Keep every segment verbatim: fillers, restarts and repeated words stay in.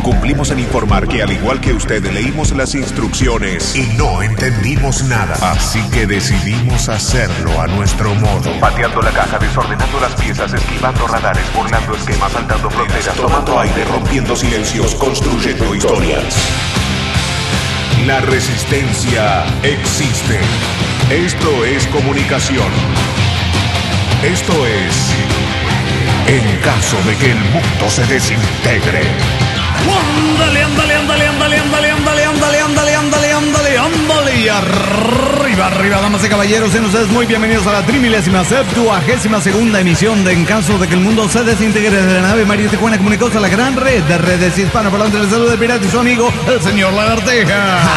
Cumplimos en informar que al igual que usted leímos las instrucciones y no entendimos nada. Así que decidimos hacerlo a nuestro modo. Pateando la caja, desordenando las piezas, esquivando radares, burlando esquemas, saltando fronteras, tomando aire, rompiendo silencios, construyendo historias. La resistencia existe. Esto es comunicación. Esto es en caso de que el mundo se desintegre. Ándale, ándale, ándale, ándale, ándale, ándale, ándale, ándale, ándale, ándale, ándale, y arriba, arriba, damas y caballeros, sean ustedes muy bienvenidos a la trimilésima, septuagésima segunda emisión de En caso de que el mundo se desintegre desde la nave María Tijuana Comunicados a la gran red de redes hispanoparlantes del saludo del pirata y su amigo, el señor Lagarteja.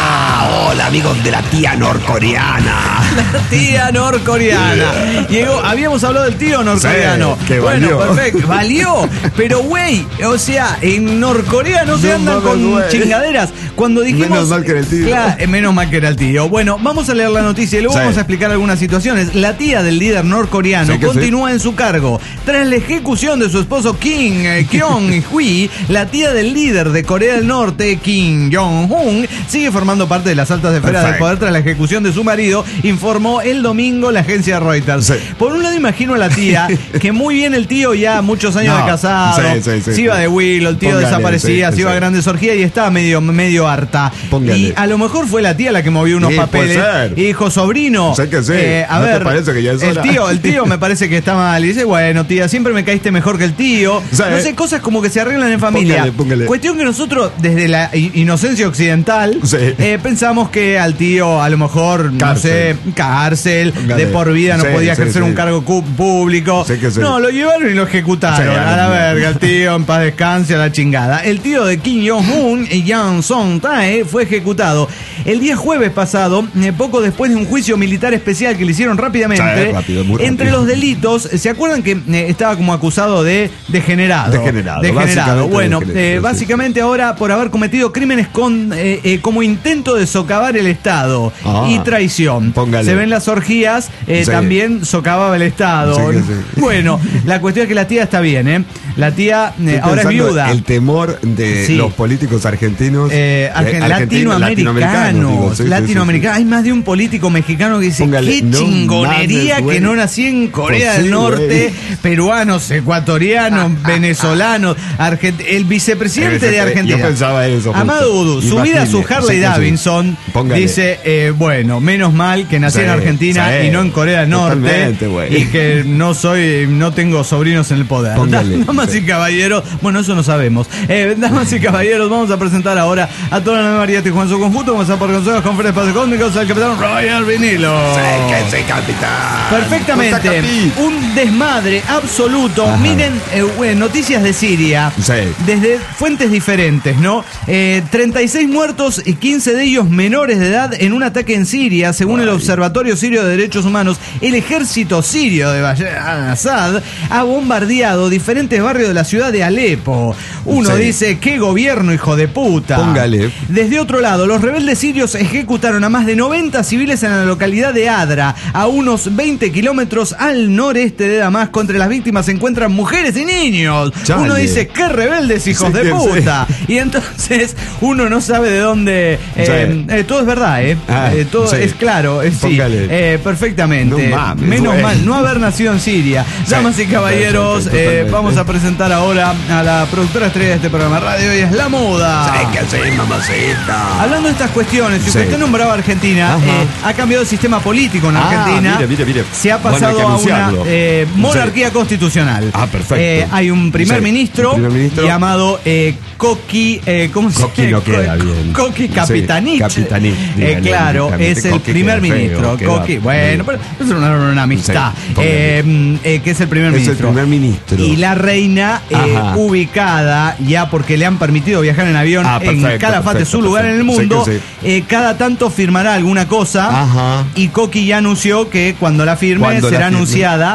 Ah, hola, amigos de la tía norcoreana. La tía norcoreana. Llegó, habíamos hablado del tío norcoreano. Sí, que bueno, valió. perfecto, valió, pero güey, o sea, en Norcorea no se No andan mames, con güey. chingaderas. Cuando dijimos. Menos mal que era el tío. Claro, eh, menos mal que era el tío. Bueno, vamos a leer la noticia y luego Sí. vamos a explicar algunas situaciones. La tía del líder norcoreano Sí que continúa en su cargo. Tras la ejecución de su esposo Kim eh, Kyong-hui, la tía del líder de Corea del Norte, Kim Jong-un, sigue formando parte de las altas esferas del Perfecto. poder tras la ejecución de su marido, informó el domingo la agencia Reuters. Sí. Por un lado, imagino a la tía que muy bien el tío, ya muchos años No. de casado, Sí, sí, sí, se iba sí. de Willow, el tío Póngale, desaparecía, sí, se iba sí. a grandes orgías y estaba medio, medio harta. Póngale. Y a lo mejor fue la tía la que movió unos Sí, papeles puede ser. y dijo, sobrino, Sé que sí. eh, a ¿No te ver, parece que ya es el hora? tío, el tío me parece que está mal. Y dice, bueno, tía, siempre me caíste mejor que el tío. Sí. No sé, cosas como que se arreglan en familia. Póngale, póngale. Cuestión que nosotros, desde la i- inocencia occidental, Sí. eh, pensamos que al tío, a lo mejor, Cárcel. no sé, cárcel, Póngale. de por vida, no Sí, podía sí, ejercer sí. un cargo cu- público. Sí que sí. No, lo llevaron y lo ejecutaron. Sí, a la no. verga, el tío, en paz descanse, a la chingada. El tío de Kim Jong-un, Yang Song-tae, fue ejecutado el día jueves pasado, eh, poco después de un juicio militar especial que le hicieron rápidamente. Sí, rápido, muy Entre rápido. los delitos, ¿se acuerdan que eh, estaba como acusado de degenerado? Degenerado, Degenerado. básicamente Bueno, degenerado, eh, sí, básicamente ahora por haber cometido crímenes con eh, eh, como intento de socavar el Estado Ah, y traición. póngale. Se ven las orgías, eh, Sí. también socavaba el Estado. Sí que sí. Bueno, la cuestión es que la tía está bien, ¿eh? La tía eh, Estoy ahora es pensando viuda. El temor de Sí. los políticos argentinos. Eh, argen- eh, argentinos, latinoamericanos, digo, sí, sí, latinoamericanos. Hay más de un político mexicano que dice, Póngale, qué no chingonería mames, güey. que no nací en Corea Pues del sí, Norte, güey. peruanos, ecuatorianos, venezolanos, argent- el vicepresidente El de vicepre- Argentina. yo pensaba eso, justo. Amado Udu, subida a su Imagine, Harley sí que sí. Davidson, Póngale. dice, eh, bueno, menos mal que nací Sí, en Argentina sí. y no en Corea del Norte, Totalmente, güey. y que no soy, no tengo sobrinos en el poder. Póngale. Damas y Sí. caballeros, bueno, eso no sabemos. Eh, damas y caballeros, vamos a presentar ahora a toda la María Tijuana en su conjunto. Vamos a por consejos, conferencias, espacios cósmicos, al capitán Royal Vinilo. Sí, que sí, capitán. Perfectamente, Puta, capi. un desmadre absoluto. Ajá. Miren, eh, bueno, noticias de Siria, Sí. desde fuentes diferentes, ¿no? Eh, treinta y seis muertos y quince de ellos menores de edad en un ataque en Siria, según el Ay. Observatorio Sirio de Derechos Humanos. El ejército sirio de Bashar al-Assad ha bombardeado diferentes barrios de la ciudad de Alepo. Uno Sí. dice, qué gobierno, hijo de puta. Póngale. Desde otro lado, los rebeldes sirios ejecutaron a más de noventa civiles en la localidad de Adra, a unos veinte kilómetros al noreste de Damasco. Entre las víctimas se encuentran mujeres y niños. Chale. Uno dice, qué rebeldes, hijos Sí, de sí. puta. Y entonces uno no sabe de dónde... eh, Sí. eh, todo es verdad, ¿eh? Ah, Eh, todo sí. es claro, eh, sí. Póngale. Eh, perfectamente. No mames, Menos güey. mal no haber nacido en Siria. Sí. Damas y caballeros, Sí, sí, sí, eh, totalmente. vamos a presentar ahora a la productora estrella de este programa radio y es La Moda. Sí, que sí, mamacita. Hablando de estas cuestiones, si Sí. usted nombraba a Argentina, Ajá. eh, ha cambiado el sistema político en Ah, Argentina. mire, mire, mire. Se ha Bueno, hay pasado que a una anunciarlo. eh, monarquía constitucional. Ah, perfecto. Eh, hay un primer Sí, ministro, un primer ministro. llamado eh, Coqui, eh, ¿cómo se Coqui llama? no queda bien. Coqui Sí, Capitanich. Capitanich, Eh, dígale claro, directamente. es el Coqui primer queda feo, ministro. queda Coqui, bueno, feo. pero es una, una amistad. Sí, póngale. eh, eh, que es el primer Es el ministro. primer ministro. Y la reina eh, Ajá. ubicada, ya porque le han permitido viajar en avión Ah, en perfecto, Calafate, perfecto, su lugar en el perfecto. mundo, Sí que sí. eh, cada tanto firmará alguna cosa. Ajá. Y Coqui ya anunció que cuando la firme Cuando la será firme. anunciada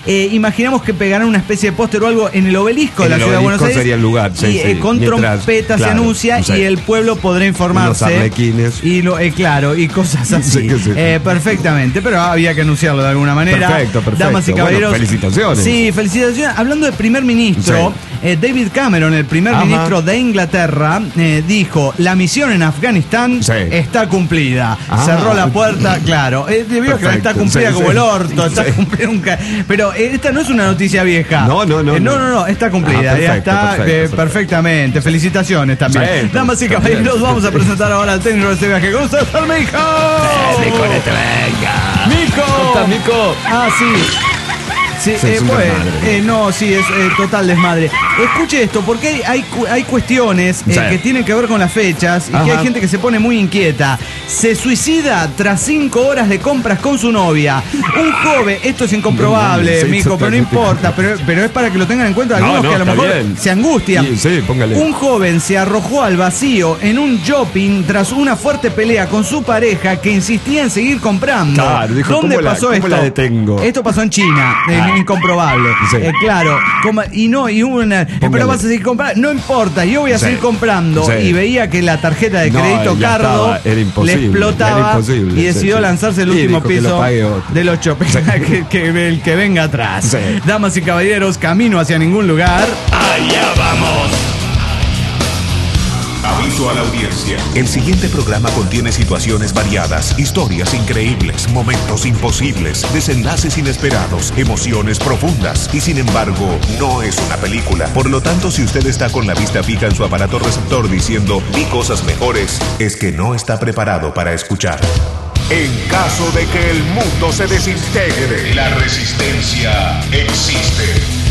eh, imaginamos que pegarán una especie de póster o algo en el obelisco en de la ciudad de Buenos Aires. Sería el lugar, sí, y sí. eh, con Mientras, trompetas claro, se anuncia, sí. y el pueblo podrá informarse. Unos arlequines. Y lo, eh, claro, y cosas así. Sí, sí. Eh, perfectamente, pero había que anunciarlo de alguna manera. Perfecto, perfecto. Damas y caballeros. Bueno, felicitaciones. Sí, felicitaciones. Hablando de primer ministro, sí. eh, David Cameron, el primer Ajá. ministro de Inglaterra, eh, dijo: la misión en Afganistán sí. está cumplida. Ah. Cerró la puerta, claro. Eh, debió que está cumplida sí, como sí. el orto, está Sí. cumplida un ca- Pero eh, esta no es una noticia vieja. No, no, no, Eh, no, no. no, no, está cumplida. Ah, perfecto, ya está perfecto, eh, perfecto. perfectamente. Felicitaciones también. Sí, Damas y también. caballeros, vamos a presentar ahora al técnico de este viaje. ¿Cómo estás, Mico? Mico, no te venga. ¡Mico! ¿Cómo estás, Mico? Ah, sí. Sí, Sí, eh, es un pues, desmadre. eh, no, sí, es eh, total desmadre. Escuche esto, porque hay, hay, cu- hay cuestiones eh, Sí. que tienen que ver con las fechas y Ajá. que hay gente que se pone muy inquieta. Se suicida tras cinco horas de compras con su novia. Un joven, esto es incomprobable, Sí, Mico, pero no totalmente. importa, pero, pero es para que lo tengan en cuenta No, algunos no, que a lo está mejor bien. se angustian. Sí, sí, póngale. Un joven se arrojó al vacío en un shopping tras una fuerte pelea con su pareja que insistía en seguir comprando. Claro, dijo, ¿Dónde ¿cómo la- pasó cómo esto? la detengo? Esto pasó en China, es Ah. incomprobable. Sí. Eh, claro, como- y no, y una. eh, Póngale. pero vas a seguir comprando, no importa, yo voy a Sí. seguir comprando. Sí. Y veía que la tarjeta de No, crédito ya Cardo estaba, era le imposible, explotaba era imposible, y decidió sí, sí. lanzarse el Y último dijo que lo piso pague otro. de los shopping. que, que el que venga atrás. Sí. Damas y caballeros, camino hacia ningún lugar. Allá vamos. Aviso a la audiencia. El siguiente programa contiene situaciones variadas, historias increíbles, momentos imposibles, desenlaces inesperados, emociones profundas y sin embargo no es una película. Por lo tanto, si usted está con la vista fija en su aparato receptor diciendo vi cosas mejores, es que no está preparado para escuchar. En caso de que el mundo se desintegre, la resistencia existe.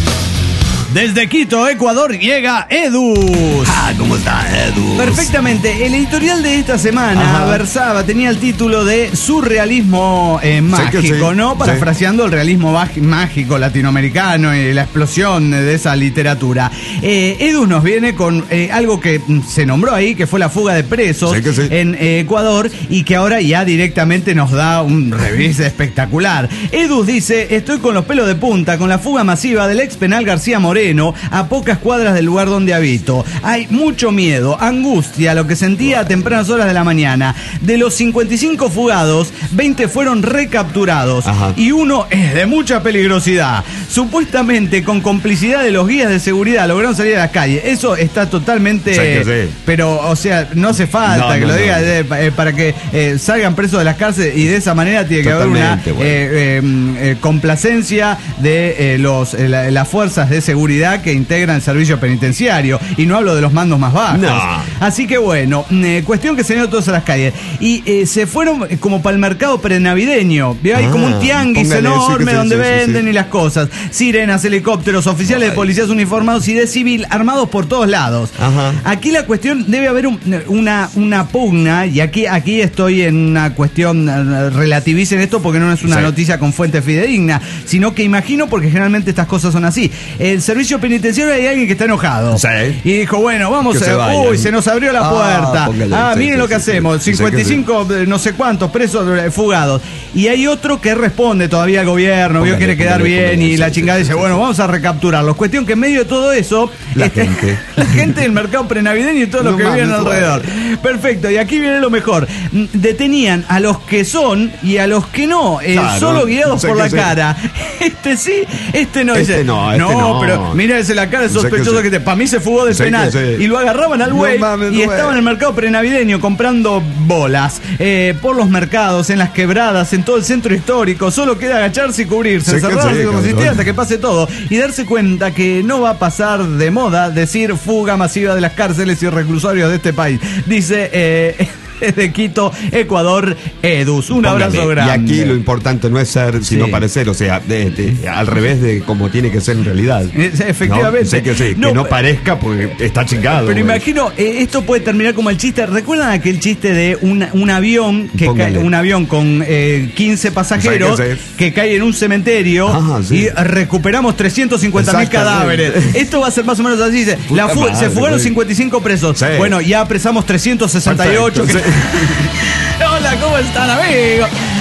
Desde Quito, Ecuador, llega Edus. Ah, ¿cómo está, Edu? Perfectamente. El editorial de esta semana Ajá. versaba, tenía el título de surrealismo eh, mágico, sí. ¿no? Parafraseando el realismo baj- mágico latinoamericano y la explosión de esa literatura. Eh, Edus nos viene con eh, algo que mm, se nombró ahí, que fue la fuga de presos Sí que sí. en eh, Ecuador y que ahora ya directamente nos da un revés espectacular. Edus dice: estoy con los pelos de punta con la fuga masiva del ex penal García Moreno a pocas cuadras del lugar donde habito. Hay mucho miedo, angustia, lo que sentía a tempranas horas de la mañana. De los cincuenta y cinco fugados, veinte fueron recapturados. Ajá. Y uno es de mucha peligrosidad. Supuestamente con complicidad de los guías de seguridad lograron salir a las calles. Eso está totalmente... Sí que sí. Pero, o sea, no hace falta No, que no, lo no. diga eh, eh, para que eh, salgan presos de las cárceles y de esa manera tiene que haber una Totalmente, bueno. eh, eh, eh, complacencia de eh, los eh, la- las fuerzas de seguridad que integran el servicio penitenciario. Y no hablo de los mandos más bajos. No. Así que bueno, eh, cuestión que se dio todos a las calles. Y eh, se fueron eh, como para el mercado prenavideño. ¿Vio? Hay Ah, como un tianguis póngale, sí enorme que sí, donde sí, sí, venden sí. y las cosas. Sirenas, helicópteros, oficiales de policías uniformados y de civil armados por todos lados. Ajá. Aquí la cuestión, debe haber un- una, una pugna, y aquí, aquí estoy en una cuestión, eh, relativicen esto porque no es una Sí. noticia con fuente fidedigna, sino que imagino porque generalmente estas cosas son así. El servicio penitenciario hay alguien que está enojado. Sí. Y dijo, bueno, vamos Que se a... vayan. Uy, se nos abrió la Ah, puerta. póngale, Ah, sí, miren sí, lo que sí, sí. hacemos. Sí, sí, cincuenta y cinco, eh, no sé cuántos presos eh, fugados. Y hay otro que responde todavía al gobierno, vio, Póngale, quiere quedar póngale, bien póngale, y la sí, chingada sí, dice, sí, bueno, sí. vamos a recapturarlos. Cuestión que en medio de todo eso... La este, gente. la gente del mercado prenavideño y todos los No que viven mames, alrededor. Perfecto, y aquí viene lo mejor. Mm, Detenían a los que son y a los que no, eh, Claro, solo guiados no sé por qué la sé. cara. Este sí, este no. Este dice, no, este no. pero mira ese la cara de No sé qué sospechoso sé. que te. Para mí se fugó del Sé que penal. sé. Y lo agarraban al No güey mames, y güey. estaba en el mercado prenavideño comprando bolas. eh, por los mercados, en las quebradas, en todo el centro histórico. Solo queda agacharse y cubrirse, Sé que encerrarse sé, y resistir cabrón. hasta que pase todo. Y darse cuenta que no va a pasar de moda decir fuga masiva de las cárceles y reclusorios de este país. Dice eh, de Quito, Ecuador, Edus. Un Póngale. abrazo grande. Y aquí lo importante no es ser, sino Sí. parecer, o sea, de- de- al revés de como tiene que ser en realidad. Eh, Efectivamente. ¿No? Sé que sí, No, que no parezca porque está chingado. Pero güey. imagino, eh, esto puede terminar como el chiste. ¿Recuerdan aquel chiste de un, un avión que Póngale. cae, un avión con eh, quince pasajeros O sea, que que cae en un cementerio Ajá, sí. y recuperamos trescientos cincuenta mil Exactamente. cadáveres? Esto va a ser más o menos así. Dice, Puta la fu- madre, se fugaron güey. cincuenta y cinco presos. Sí. Bueno, ya apresamos trescientos sesenta y ocho. Perfecto, que- sí. Hola, ¿cómo están, amigos?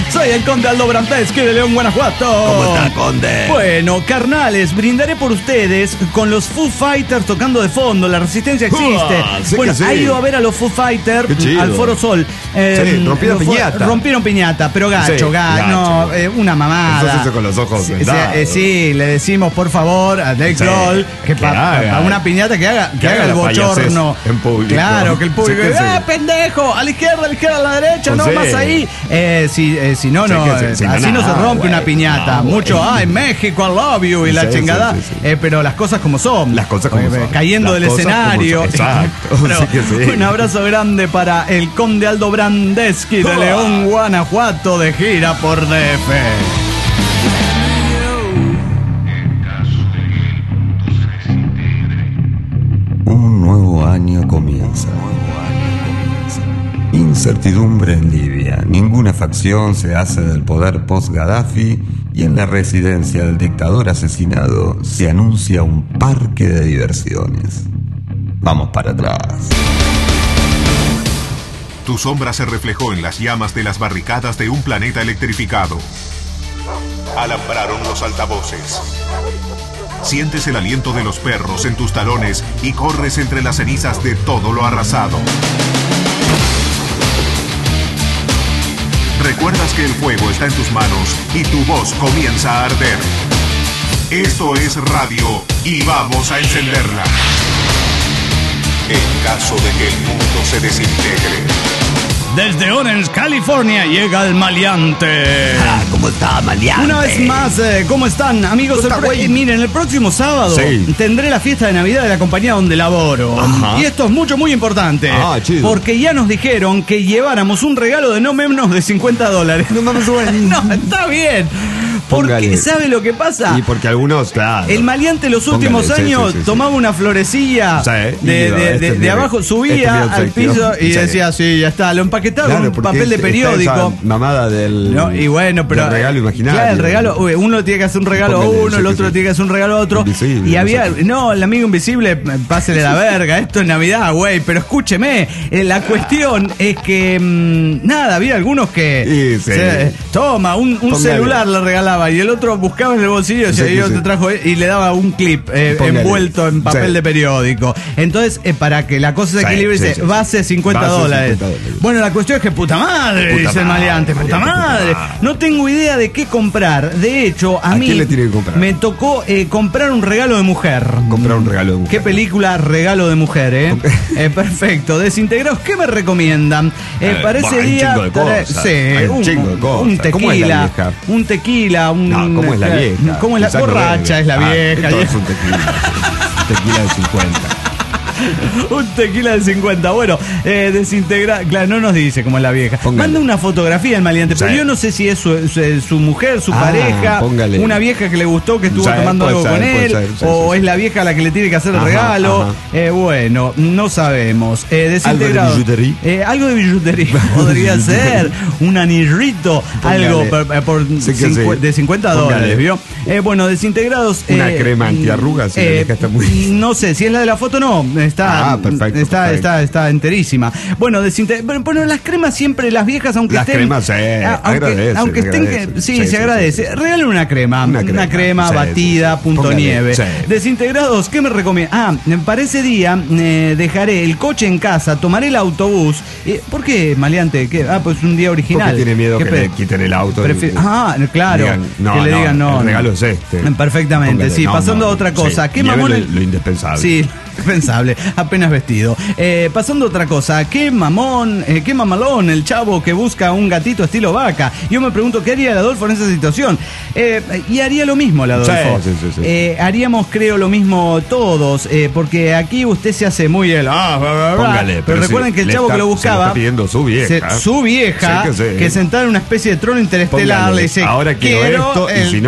Soy el Conde Aldo Brandeschi de León, Guanajuato. ¿Cómo está, Conde? Bueno, carnales, brindaré por ustedes con los Foo Fighters tocando de fondo. La resistencia existe. Uah, sí bueno, que sí. ha ido a ver a los Foo Fighters Qué chido. al Foro Sol. Sí, rompieron los fue- piñata. Rompieron piñata, pero gacho, Sí, gacho. gacho. No, eh, una mamada. Eso se hizo con los ojos Sí, vendados. sí, eh, sí, le decimos por favor a Dave Sí, Grohl que, que para haga. una piñata que haga, que Que haga haga el la bochorno. payasés en público. Claro, que el público Sí que sí. ¡ah, pendejo! A la izquierda, a la izquierda, a la derecha, Pues no sí. más ahí. Eh, si, eh, si no, Sí no, que sí, eh, sí, así no, no, se rompe güey, una piñata. no, Mucho, güey. ay, México, I love you y la Sí, sí, chingada. sí, sí. Eh, pero las cosas como son. Las cosas como Eh, son. Cayendo Las del cosas como escenario. son. Exacto. Pero, Sí que sí. Un abrazo grande para el Conde Aldo Brandeschi de Ah. León, Guanajuato, de gira por D F. Un nuevo año comienza. Incertidumbre en Libia. Ninguna facción se hace del poder post-Gaddafi y en la residencia del dictador asesinado se anuncia un parque de diversiones. Vamos para atrás. Tu sombra se reflejó en las llamas de las barricadas de un planeta electrificado. Alambraron los altavoces. Sientes el aliento de los perros en tus talones y corres entre las cenizas de todo lo arrasado. Recuerdas que el fuego está en tus manos y tu voz comienza a arder. Esto es radio y vamos a encenderla. En caso de que el mundo se desintegre. Desde Orange, California, llega el maleante. Ah, ¿cómo está, maleante? Una vez más, eh, ¿cómo están, amigos? El pro- eh, miren, el próximo sábado Sí. tendré la fiesta de Navidad de la compañía donde laboro. Ajá. Y esto es mucho, muy importante. Ah, chido. Porque ya nos dijeron que lleváramos un regalo de no menos de cincuenta dólares. No mames, no, está bien. Porque, Póngale. ¿sabe lo que pasa? Y porque algunos, claro. El maleante los últimos Póngale, sí, años sí, sí, sí. tomaba una florecilla Sí, de, iba, de- este de- es de mi- abajo, este subía es mi al objetivo. piso y Sí. decía, sí, ya está, lo empaquetaba Claro, con un porque papel de es- periódico. está esa mamada del. No, y bueno, pero. del regalo imaginario. Claro, el regalo. uy, Uno tiene que hacer un regalo a Póngale, uno, sí el que otro sí. tiene que hacer un regalo a otro. Invisible, Y había. no sé qué. No, el amigo invisible, pásele la verga. Esto es Navidad, güey. Pero escúcheme. eh, La cuestión es que. mm, nada, había algunos que. Sí, sí. se- toma, un, un Póngale. celular le regalaba y el otro buscaba en el bolsillo Sí, y yo sí. te trajo y le daba un clip eh, Póngale. envuelto en papel Sí. de periódico. Entonces, eh, para que la cosa se Sí, equilibre, sí, dice, sí, sí. base cincuenta Base dólares. cincuenta dólares. Bueno, la cuestión es que puta madre, Puta dice el madre, maleante, puta maleante, puta madre. madre. No tengo idea de qué comprar. De hecho, a, ¿A mí quién le tiene que comprar? me tocó eh, comprar un regalo de mujer. Comprar un regalo de mujer. ¿Qué película regalo de mujer, eh? Eh, perfecto. Desintegrados, ¿qué me recomiendan? Eh, Eh, para bah, ese hay un día. chingo de cosas. Sí, Hay un un, chingo de cosas. un ¿Cómo es la tequila. vieja? Un tequila, un. No, ¿cómo es la vieja? ¿Cómo es la Quizás no borracha? bebe. Es la Ah, vieja. entonces un tequila. Tequila de cincuenta. Un tequila de cincuenta. Bueno, eh, desintegra. Claro, no nos dice cómo es la vieja. Póngale. Manda una fotografía el maleante, pero Sí. yo no sé si es su, su- su mujer, su Ah, pareja, póngale. una vieja que le gustó, que estuvo Sí, tomando puede algo ser, con puede él, ser, sí, o sí, es sí. la vieja a la que le tiene que hacer el Ajá, regalo. ajá. Eh, bueno, no sabemos. Eh, desintegrado. ¿Algo de billutería? Eh, algo de billutería podría ser. Un anilrito, Póngale. algo por, por Sí que cincu- sí. de cincuenta Póngale. dólares, ¿vio? Eh, bueno, desintegrados. Una eh, crema antiarrugas, si la eh, vieja está muy- No sé, si es la de la foto, no. Está, Ah, perfecto, está, perfecto. está, está enterísima. Bueno, desinte- bueno, bueno, las cremas siempre, las viejas, aunque Las estén. cremas, sí, ah, aunque, agradece, aunque estén. que- agradece. sí, Sí, se sí, agradece. sí, sí. Regalen una crema. Una Una crema, crema, sí, batida, sí, sí. punto Póngale, nieve. sí. Desintegrados, ¿qué me recomiendan? Ah, para ese día eh, dejaré el coche en casa, tomaré el autobús. Eh, ¿Por qué, maleante? ¿Qué? Ah, pues un día original. Porque tiene miedo ¿Qué que pe- le quiten el auto. Prefi- y- ah, claro. digan, no, que le no, digan no. el regalo no. es este. Perfectamente, Póngale, sí. no, Pasando no, a otra sí. cosa. ¿Qué Llévele mamón el- lo indispensable. Sí, indispensable. Apenas vestido. Eh, pasando a otra cosa. ¿Qué mamón, eh, qué mamalón el chavo que busca un gatito estilo vaca? Yo me pregunto, ¿qué haría el Adolfo en esa situación? Eh, y haría lo mismo el Adolfo. Sí, sí, sí, sí. Eh, haríamos, creo, lo mismo todos. eh, porque aquí usted se hace muy el. Ah, bla, bla, bla. Póngale, pero, pero recuerden si que el le chavo está- que lo se lo buscaba. está pidiendo su vieja. se- su vieja, Sí que sí. que sentada en una especie de trono interestelar, Póngale, le dice: ahora quiero, esto, el- y si no,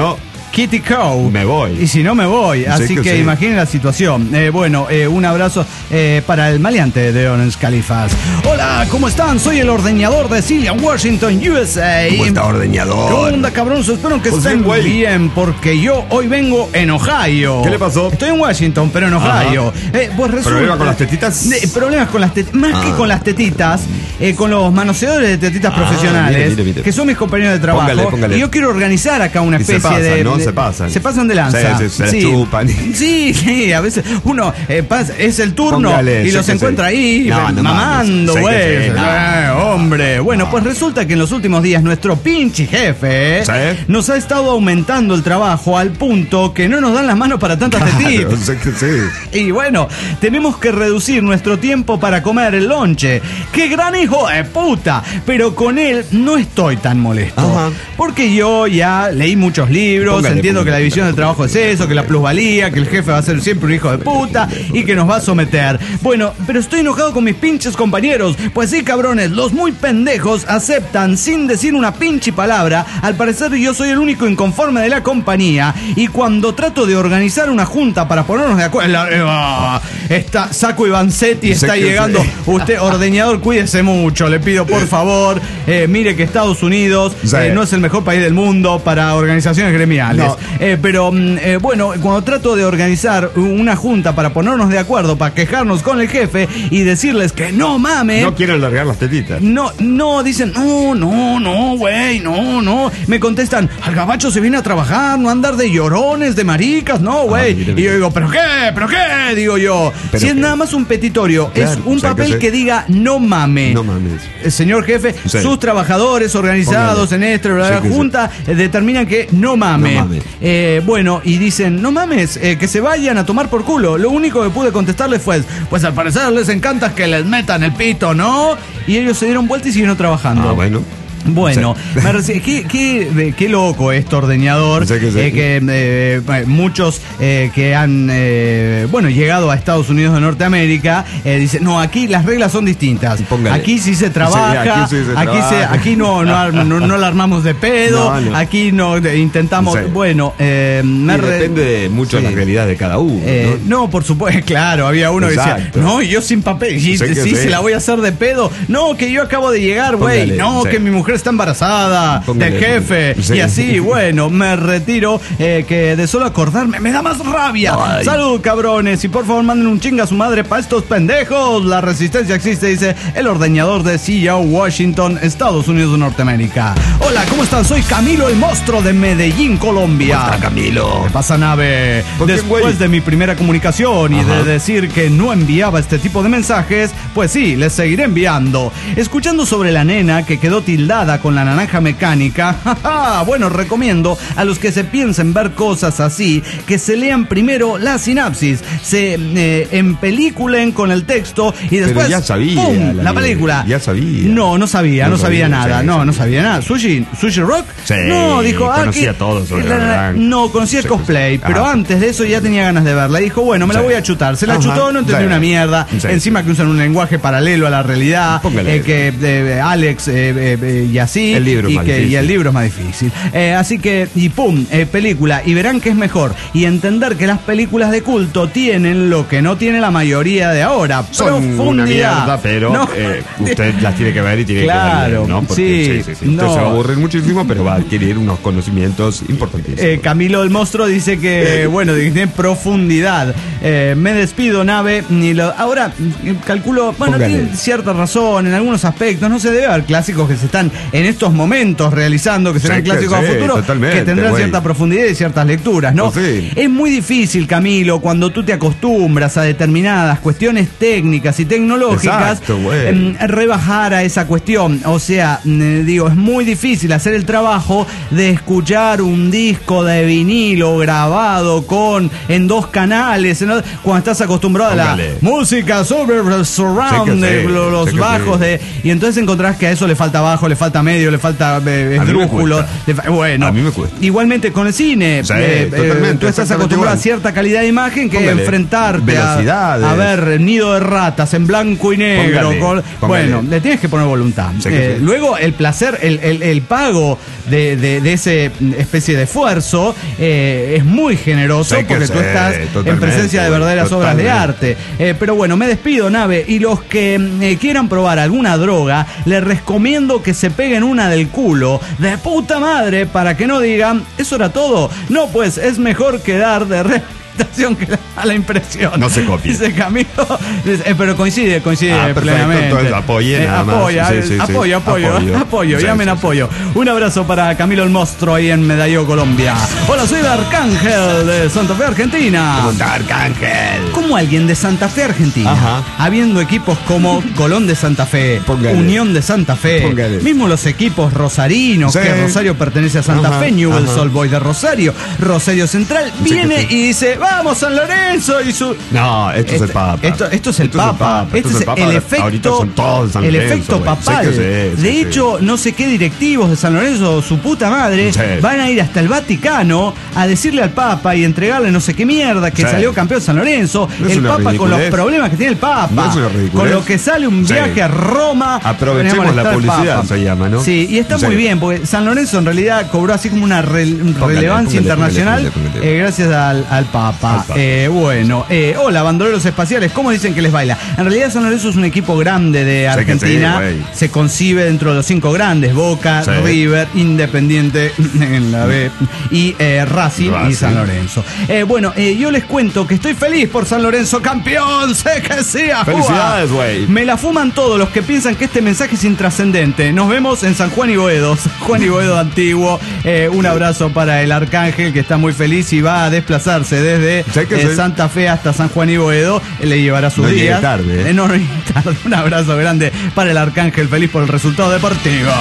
Kitty Cow. Me voy. Y si no, me voy. Así Sí que, que sí. imaginen la situación. Eh, bueno, eh, un abrazo eh, para el maleante de Orange Califas. Hola, ¿cómo están? Soy el ordeñador de Cillian, Washington, U S A. ¿Cómo está, ordeñador? ¿Qué onda, cabrón? Espero que Pues estén bien, güey. bien, porque yo hoy vengo en Ohio. ¿Qué le pasó? Estoy en Washington, pero en Ohio. Eh, pues resulta, ¿Problema con las tetitas? Eh, problemas con las tetitas. Más Ah. que con las tetitas, eh, con los manoseadores de tetitas Ah, profesionales, mire, mire, mire. que son mis compañeros de trabajo. Póngale, póngale. Y yo quiero organizar acá una Y se especie pasan, de, ¿no? de- Se pasan. Se pasan de lanza. Sí, sí, se la chupan. Sí, sí, a veces uno eh, pasa- es el turno Póngale, y sé los que encuentra sí. ahí No, no mamando, mames, sé que güey. sí, no. Eh, hombre. Bueno, pues resulta que en los últimos días nuestro pinche jefe ¿Sí? nos ha estado aumentando el trabajo al punto que no nos dan las manos para tantas tetitas. Claro, sé que sí. Y bueno, tenemos que reducir nuestro tiempo para comer el lonche. ¡Qué gran hijo de puta! Pero con él no estoy tan molesto. Ajá. Porque yo ya leí muchos libros, Póngale, entiendo póngale, que la división del póngale, trabajo es eso, que la plusvalía, que el jefe va a ser siempre un hijo de puta y que nos va a someter. Bueno, pero estoy enojado con mis pinches compañeros. Pues sí, cabrones, los muy pendejos aceptan sin decir una pinche palabra. Al parecer yo soy el único inconforme de la compañía. Y cuando trato de organizar una junta para ponernos de acuerdo... la- eh, ah, está Saco Ivanzetti está Sé que llegando. sí. Usted, ordeñador, cuídese mucho. Le pido por favor. Eh, mire que Estados Unidos Sí. eh, no es el mejor país del mundo para organizaciones gremiales. No. Eh, pero mm, eh, bueno, cuando trato de organizar una junta para ponernos de acuerdo, para quejarnos con el jefe y decirles que no mames. No quieren largar las tetitas. No, no, dicen, no, no, no, güey, no, no. Me contestan, al gabacho se viene a trabajar, no andar de llorones, de maricas, no, güey. Ah, mire, y mire. yo digo, ¿pero qué? ¿Pero qué? Digo yo. ¿Pero Si es qué? nada más un petitorio, Claro, es un o sea, papel que que, se- diga, no mames. No mames. Eh, Señor jefe, Sí. sus trabajadores organizados Póngale. en esta bla, bla, Sí, que sí. junta eh, determinan que no mames. No mames. Eh, bueno, y dicen, no mames, eh, que se vayan a tomar por culo. Lo único que pude contestarles fue, pues al parecer les encanta que les metan el pito, ¿no? Y ellos se dieron vuelta y siguieron trabajando. Ah, bueno. Bueno, Sí. me reci- qué, qué- qué loco esto, ordeñador. Sí que sí. Eh, que eh, eh, muchos eh, que han eh, bueno llegado a Estados Unidos de Norteamérica eh, dicen, no, aquí las reglas son distintas. Póngale. Aquí sí se trabaja, Sí, aquí sí se aquí, se- trabaja. aquí no, no, ar- no- no la armamos de pedo, No, no. aquí no eh, intentamos. Sí. Bueno, eh, me Y re- depende de mucho de Sí. la realidad de cada uno. Eh, ¿no? no, por supuesto, claro, había uno que decía, Exacto. no, yo sin papel, y Sé que sí, sí. se la voy a hacer de pedo, no, que yo acabo de llegar, güey, Póngale, no, sí. que mi mujer está embarazada, Póngale, del jefe, póngale. Sí. y así, bueno, me retiro, eh, que de solo acordarme me da más rabia. Ay. Salud, cabrones, y por favor manden un chinga a su madre para estos pendejos, la resistencia existe, dice el ordeñador de Seattle, Washington, Estados Unidos de Norteamérica. Hola, ¿cómo están? Soy Camilo el Monstruo de Medellín, Colombia. ¿Cómo está, Camilo? ¿Qué pasa, nave? ¿Por qué, Después güey? de mi primera comunicación y Ajá. de decir que no enviaba este tipo de mensajes, pues sí, les seguiré enviando. Escuchando sobre la nena que quedó tildada con la naranja mecánica, jaja, bueno, recomiendo a los que se piensen ver cosas así, que se lean primero la sinapsis, se eh, empeliculen con el texto y después ya sabía ¡pum! la la nena, película. ya sabía. No, no sabía, no, No sabía, sabía, nada, sí, no, sabía. no sabía nada. ¿Sushi? ¿Sushi Rock? Sí, no, dijo, ah, conocía que- todo sobre que la naranja. No, conocía el Sí, cosplay, sí. pero Ajá. antes de eso ya tenía ganas de verla. Dijo, bueno, me la Sí. voy a chutar. Se la Ajá. chutó, no entendió Sí. una mierda. Sí. Encima que usan un lenguaje paralelo a la realidad. Póngale. eh, que eh, Alex eh, eh, eh, y así. El libro es y, más que, y difícil. el libro es más difícil. Eh, así que, y pum, eh, película. Y verán que es mejor. Y entender que las películas de culto tienen lo que no tiene la mayoría de ahora. Son una profundidad. mierda, pero No. eh, usted las tiene que ver y tiene Claro, que ver, ¿no? Porque sí, sí, sí, sí. Usted no. se va a aburrir muchísimo, pero va a adquirir unos conocimientos importantísimos. Eh, Camilo el Monstruo dice que, bueno, tiene profundidad. Eh, me despido, nave. Ni lo, ahora, mm, calculo, bueno, Póngale. tiene cierta razón en algunos aspectos. No se debe haber clásicos que se están en estos momentos realizando, que serán Sí, que clásicos sí, a futuro, totalmente, que tendrán güey. cierta profundidad y ciertas lecturas, ¿no? Oh, sí. Es muy difícil, Camilo, cuando tú te acostumbras a determinadas cuestiones técnicas y tecnológicas, Exacto, güey. em, rebajar a esa cuestión. O sea, mm, digo, es muy difícil hacer el trabajo de escuchar un disco de vinilo grabado con en dos canales, ¿no? Cuando estás acostumbrado a la Póngale. música sobre surround, Sé que sí, de lo- los sé que bajos sí. de y entonces encontrás que a eso le falta bajo, le falta falta medio, le falta eh, esdrújulo. Fa- bueno, a mí me cuesta. Igualmente con el cine, Sí, eh, totalmente, eh, tú estás exactamente acostumbrado igual. a cierta calidad de imagen que Póngale enfrentarte a, velocidades. a ver Nido de Ratas en blanco y negro. Póngale, con- póngale. Bueno, le tienes que poner voluntad. Sí que Eh, sí. Luego el placer, el, el, el pago de, de, de ese especie de esfuerzo eh, es muy generoso Sí que porque sí, tú estás en totalmente, presencia de güey, verdaderas obras de totalmente. arte. Eh, pero bueno, me despido, Nave, y los que eh, quieran probar alguna droga, les recomiendo que se peguen una del culo de puta madre para que no digan, ¿eso era todo? No, pues es mejor quedar de re que a la impresión. No se copie. Dice Camilo. Dice, eh, pero coincide, coincide Ah, perfecto, plenamente. entonces apoye nada más. apoya, Sí, sí, sí. apoyo, apoyo, Apoyo. apoyo, Sí, llamen sí, sí. apoyo. Un abrazo para Camilo el Monstruo ahí en Medallo, Colombia. Hola, soy el Arcángel de Santa Fe, Argentina. ¿Cómo está, Arcángel? Como alguien de Santa Fe, Argentina, Ajá. habiendo equipos como Colón de Santa Fe, Póngale. Unión de Santa Fe, Póngale. mismo los equipos rosarinos, Sí. que Rosario pertenece a Santa Ajá, Fe, Newell's ajá. Old Boys de Rosario, Rosario Central, Sí, viene que sí. y dice, vamos San Lorenzo y su... No, esto es el Papa. Esto, esto es el Papa. Esto Este es es el Papa. el Ahora- efecto, ahorita son todos San el Lorenzo, efecto güey. papal. Sí que sí, sí, de sí. hecho, no sé qué directivos de San Lorenzo, su puta madre, Sí. van a ir hasta el Vaticano a decirle al Papa y entregarle no sé qué mierda que Sí. salió campeón San Lorenzo. No es el una Papa con los ridiculez. problemas que tiene el Papa. No es una ridiculez. Con lo que sale un Sí. viaje a Roma. Aprovechemos venía a molestar la al publicidad, Papa. se llama, ¿no? Sí, y está Sí. muy bien, porque San Lorenzo en realidad cobró así como una re- relevancia póngale, internacional póngale, póngale. eh, gracias al, al Papa. Al Papa. Eh, bueno, eh, hola, bandoleros espaciales, ¿cómo dicen que les baila? En realidad San Lorenzo es un equipo grande de Sí que sí, Argentina, güey. se concibe dentro de los cinco grandes, Boca, Sí. River, Independiente en la B y eh, Racing, Racing. y San Lorenzo. Eh, bueno, eh, yo les cuento que estoy feliz por San Lorenzo, campeón, sé que sí, ajúa. Felicidades, güey. Me la fuman todos los que piensan que este mensaje es intrascendente. Nos vemos en San Juan y Boedo, San Juan y Boedo antiguo. Eh, un abrazo para el Arcángel, que está muy feliz y va a desplazarse desde Sí que eh, sí. Santa Fe hasta San Juan y Boedo. Él le llevará sus No llegue días. tarde, ¿eh? Eh, no, no llegue tarde. Un abrazo grande para el Arcángel, feliz por el resultado deportivo.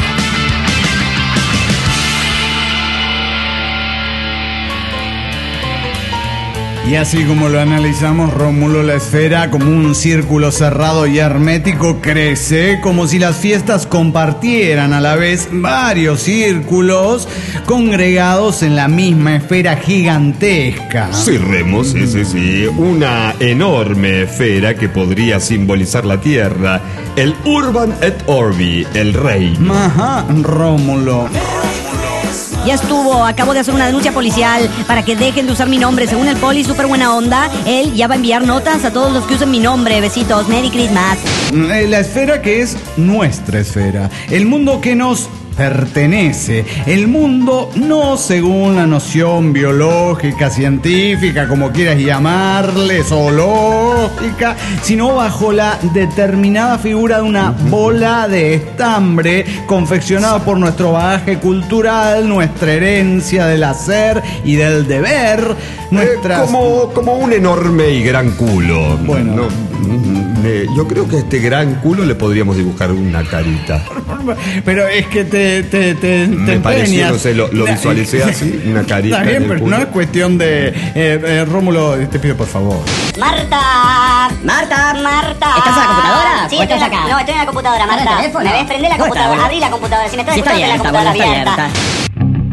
Y así como lo analizamos, Rómulo, la esfera, como un círculo cerrado y hermético, crece como si las fiestas compartieran a la vez varios círculos congregados en la misma esfera gigantesca. Sí, Remo, sí, sí, sí. Una enorme esfera que podría simbolizar la Tierra. El Urban et Orbi, el reino. Ajá, Rómulo. Ya estuvo, acabo de hacer una denuncia policial para que dejen de usar mi nombre. Según el poli, súper buena onda. Él ya va a enviar notas a todos los que usen mi nombre. Besitos, Merry Christmas. Eh, La esfera que es nuestra esfera. El mundo que nos pertenece. El mundo no según la noción biológica, científica, como quieras llamarle, zoológica, sino bajo la determinada figura de una bola de estambre confeccionada por nuestro bagaje cultural, nuestra herencia del hacer y del deber, nuestras... Eh, como, como un enorme y gran culo. Bueno. No, mm, eh, yo creo que a este gran culo le podríamos dibujar una carita. Pero es que te, te, te, Me te pareció, empeñas. no sé, lo, lo visualicé así, una carita. Está bien, en el pero culo. no es cuestión de... Eh, eh, Rómulo, te pido por favor. Marta. Marta. Marta. ¿Estás en la computadora? Sí, ¿O estoy estás en la, acá? no, estoy en la computadora, ¿Estás en el Marta. teléfono? ¿Me ves? Prende la ¿Cómo está, computadora, boludo? abrí la computadora. Si me estás Sí, está escuchando, bien, la está bueno, computadora está bien,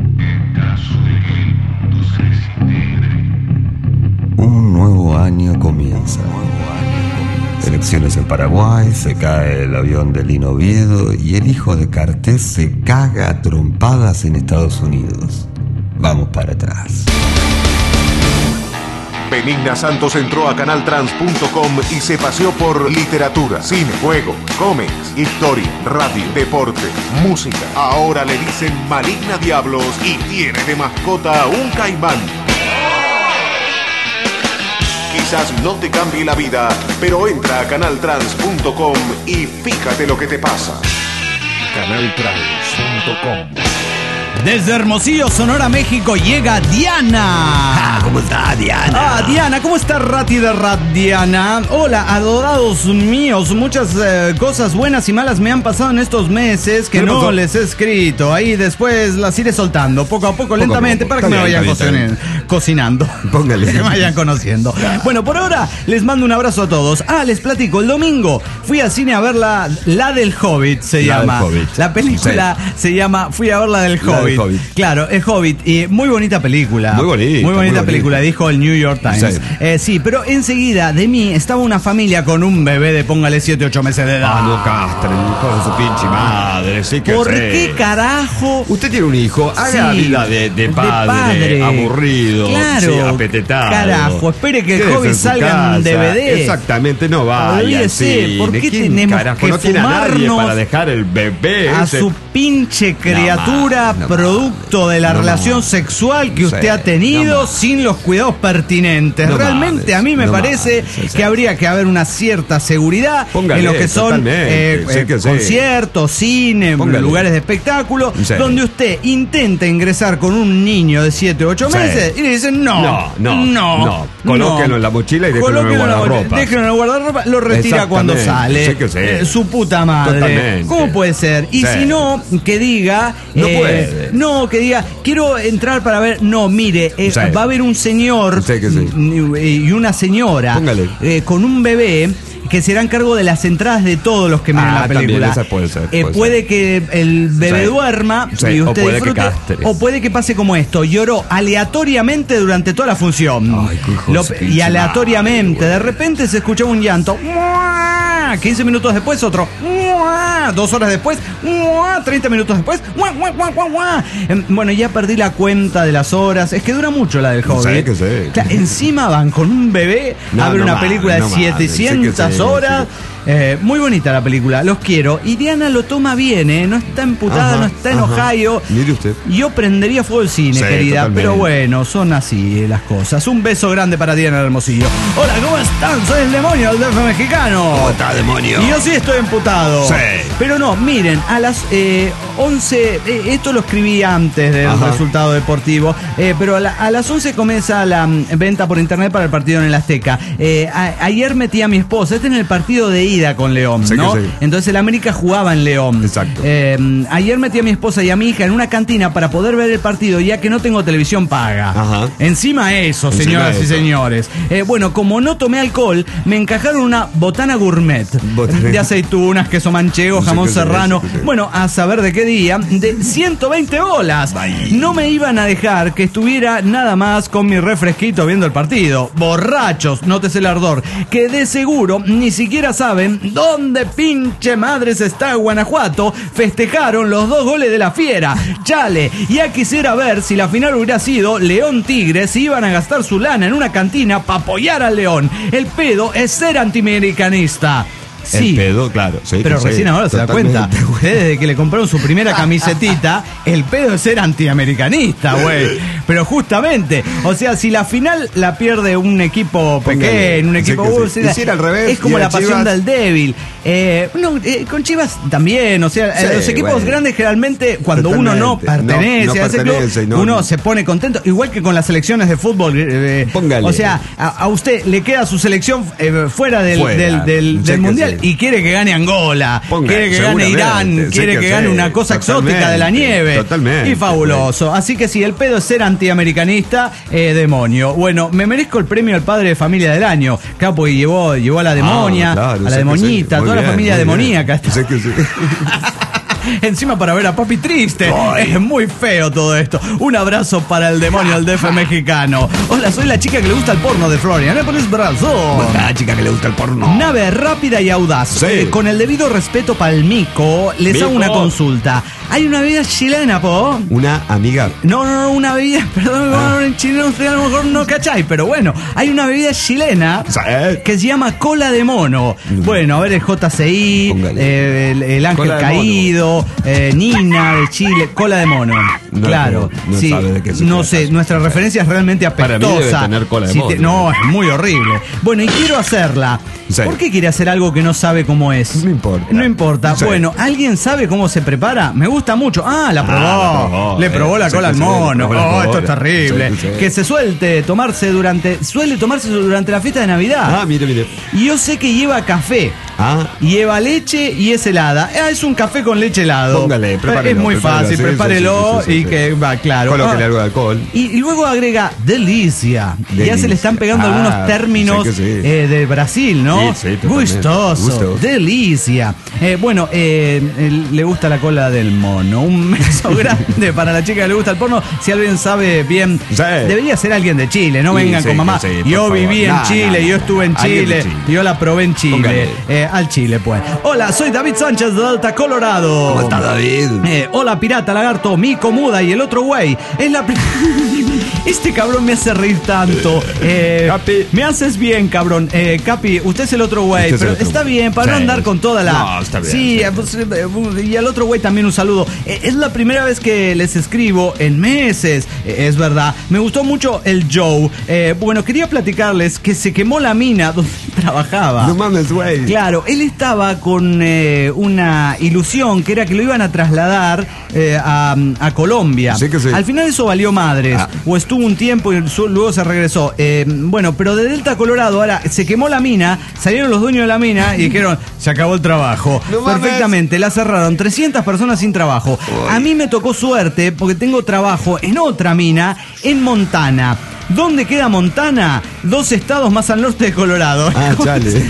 abierta. está. Un nuevo año comienza. Elecciones en Paraguay, se cae el avión de Lino Oviedo y el hijo de Cartés se caga a trompadas en Estados Unidos. Vamos para atrás. Benigna Santos entró a canal trans punto com y se paseó por literatura, cine, juego, cómics, historia, radio, deporte, música. Ahora le dicen Maligna Diablos y tiene de mascota un caimán. Quizás no te cambie la vida, pero entra a canal trans punto com y fíjate lo que te pasa. canal trans punto com. Desde Hermosillo, Sonora, México, llega Diana. Ah, ¿cómo está, Diana? Ah, Diana, ¿cómo está Rati de Rat, Diana? Hola, adorados míos, muchas eh, cosas buenas y malas me han pasado en estos meses que ¿Qué no pasó? les he escrito. Ahí después las iré soltando, poco a poco, lentamente, poco. para que Está me bien, vayan está bien, cocinando, cocinando. Póngale. Que me vayan conociendo. Bueno, por ahora les mando un abrazo a todos. Ah, les platico, el domingo fui al cine a ver la, la del Hobbit, se La llama. del Hobbit. La película Sí. se llama Fui a ver la del La del Hobbit. Hobbit. Claro, el Hobbit. Y muy bonita película. Muy bonita, Muy muy bonita bonita. película, dijo el New York Times. Sí. Eh, sí, pero enseguida de mí estaba una familia con un bebé de póngale siete, ocho meses de edad. Ah, no castren, hijo de su pinche madre, sí que ¿Por sí. qué carajo? Usted tiene un hijo, haga Sí, vida de, de de padre, padre. aburrido, Claro, sí, apetetado. carajo, espere que el Quédese Hobbit en su salga en D V D. Exactamente, no vaya al Olvídese, cine. ¿por qué ¿Quién tenemos carajo? que No tiene a nadie fumarnos para dejar el bebé a ese? su pinche criatura no más, producto de la no relación más. sexual que Sí, usted ha tenido no más. sin los cuidados pertinentes? No Realmente mames, a mí me no parece mames, sí, sí. que habría que haber una cierta seguridad Póngale, en lo que son totalmente, eh, sí eh, que sí. conciertos, cine, Póngale. lugares de espectáculo, Sí. donde usted intenta ingresar con un niño de siete u ocho Sí. meses y le dicen no, No, no, no, no. Colóquenlo en la mochila y déjenlo en el Colóquenlo en la mochila, guardarropa. déjenlo en el guardarropa, lo retira cuando Exactamente, sale. sí que sí. Eh, su puta madre. Totalmente. ¿Cómo puede ser? Y Sí. si no, que diga. No eh, puede. No, que diga, quiero entrar para ver. No, mire, eh, Sí. va a haber un señor Sí que sí. mm, y una señora Póngale. eh, con un bebé que serán cargo de las entradas de todos los que miren Ah, la película. también, esa puede ser, Eh, puede puede ser. que el bebé Sí. duerma Sí, y o usted puede que disfrute. castre. O puede que pase como esto: lloró aleatoriamente durante toda la función. Ay, qué hijo de Lo- su y pinche aleatoriamente, madre, de repente se escuchaba un llanto. quince minutos después otro. Dos horas después. treinta minutos después. Em, Bueno, ya perdí la cuenta de las horas. Es que dura mucho la del Hobbit. Sí que sí. Claro, encima van con un bebé No, a ver no una mames, película de no mames, setecientas sí que sí, horas. sí Eh, muy bonita la película, los quiero. Y Diana lo toma bien, ¿eh? No está emputada, Ajá, no está en ajá. Ohio. Mire usted. Yo prendería fuego el cine, Sí, querida. totalmente. Pero bueno, son así las cosas. Un beso grande para Diana Hermosillo. Hola, ¿cómo están? Soy el demonio del D F mexicano. ¿Cómo está, demonio? Y yo sí estoy emputado. Sí. Pero no, miren, a las eh, once, eh, esto lo escribí antes del Ajá. resultado deportivo, eh, pero a, la- a las once comienza la mm, venta por internet para el partido en el Azteca. Eh, a- ayer metí a mi esposa, este en el partido de ida con León, Sí que ¿no? sí. Entonces el América jugaba en León. Exacto. Eh, ayer metí a mi esposa y a mi hija en una cantina para poder ver el partido, ya que no tengo televisión paga. Ajá. Encima eso, Encima señoras y eso. señores. Eh, bueno, como no tomé alcohol, me encajaron una botana gourmet Botana. de aceitunas, queso manchego, No sé jamón qué es eso, serrano. qué es. Bueno, a saber de qué día, de ciento veinte bolas. No me iban a dejar que estuviera nada más con mi refresquito viendo el partido. Borrachos, nótese el ardor, que de seguro ni siquiera saben dónde pinche madres está Guanajuato. Festejaron los dos goles de la Fiera. Chale, ya quisiera ver si la final hubiera sido León Tigres, si iban a gastar su lana en una cantina para apoyar al León. El pedo es ser antiamericanista. Sí. El pedo, claro. Sí, Pero que sí, recién ahora se da totalmente, cuenta. güey. Usted desde que le compraron su primera camisetita, el pedo es ser antiamericanista, güey. Pero justamente, o sea, si la final la pierde un equipo Póngale. pequeño, un Sí equipo... que sí. uh, será- Y si era al revés, es como y la era pasión Chivas. del débil. Eh, no, eh, con Chivas también, o sea, Sí, eh, los equipos güey. grandes generalmente, cuando uno no Totalmente. pertenece No, no a ese pertenece, club, no, uno no. se pone contento. Igual que con las selecciones de fútbol. eh, Póngale. O sea, a, a usted le queda su selección eh, fuera del, Fuera. del, del- Sí del que mundial sí. y quiere que gane Angola, Ponga, quiere que gane seguramente, Irán, sí quiere que que, sí. gane una cosa exótica de la Totalmente, nieve. totalmente. Y fabuloso. Así que si el pedo es ser antiamericanista, eh, demonio. Bueno, me merezco el premio al padre de familia del año. Claro, porque llevó, llevó a la demonia, Ah, claro, a sé la que demonita, sí. Muy toda la bien, familia muy bien. demoníaca. Sé que sí. Encima para ver a papi triste. Es muy feo todo esto. Un abrazo para el demonio del D F mexicano. Hola, soy la chica que le gusta el porno de Florian. ¿Eh? Pones brazo. La chica que le gusta el porno. Nave rápida y audaz. Sí. Eh, con el debido respeto para el mico, les hago Mico. una consulta. Hay una bebida chilena, po. Una amiga. No, no, no, una bebida, perdón, Ah. en chileno usted a lo mejor no cacháis, pero bueno, hay una bebida chilena Sí. que se llama cola de mono. Bueno, a ver, el J C I, Póngale. eh, el, el Ángel Cola de Caído, eh, Nina de Chile, cola de mono. No, claro, no, no sí, sabe de qué se no trata. sé, nuestra referencia es realmente Para mí apestosa. debe tener cola de Si mono. no, es muy horrible. Bueno, y quiero hacerla. Sí. ¿Por qué quiere hacer algo que no sabe cómo es? No importa. No importa. Sí. Bueno, ¿alguien sabe cómo se prepara? Me gusta mucho. Ah, la probó. la probó, Le eh. probó la Sí, cola al sí, mono. le probó la Oh, esto cola. es terrible. Sí, sí. Que se suelte tomarse durante. Suele tomarse durante la fiesta de Navidad. Ah, mire, mire. Y yo sé que lleva café. Ah. Lleva leche y es helada. Ah, es un café con leche helado. Póngale, prepárelo. Es muy prepárelo, fácil, sí, prepárelo sí, sí, sí, sí, y sí. que va, claro. Colóquele Ah. algo de alcohol. Y, y luego agrega delicia. Delicia. Ya se le están pegando Ah, algunos términos sé que sí. eh, de Brasil, ¿no? Sí, sí, totalmente. Gustoso, Gusto. delicia. Eh, bueno, eh, eh, le gusta la cola del mono. Un beso grande para la chica que le gusta el porno. Si alguien sabe bien, Sí. debería ser alguien de Chile, no Sí, vengan sí, con mamá. que sí, por yo favor. viví en No, Chile, no, no. yo estuve en Alguien de Chile, Chile. yo la probé en Chile. Póngale. Eh, al Chile, pues. Hola, soy David Sánchez de Delta, Colorado. ¿Cómo está, David? Eh, hola, pirata, lagarto, mico, muda y el otro güey. Es la pri- Este cabrón me hace reír tanto. Eh, Capi. Me haces bien, cabrón. Eh, Capi, usted es el otro güey, Usted es el pero otro está güey. bien, para no Sí. andar con toda la. No, está bien, Sí, sí. eh, pues, eh, y al otro güey también un saludo. Eh, es la primera vez que les escribo en meses. Eh, es verdad. Me gustó mucho el Joe. Eh, bueno, quería platicarles que se quemó la mina donde trabajaba. No mames, güey. Claro, él estaba con eh, una ilusión que era que lo iban a trasladar eh, a, a Colombia. Sí que sí. Al final eso valió madres. Ah. O estuvo un tiempo y su- luego se regresó. Eh, bueno, pero de Delta Colorado ahora se quemó la mina, salieron los dueños de la mina y dijeron, se acabó el trabajo. No mames. Perfectamente, la cerraron. trescientas personas sin trabajo. A mí me tocó suerte porque tengo trabajo en otra mina en Montana. ¿Dónde queda Montana? Dos estados más al norte de Colorado. Ah, chale.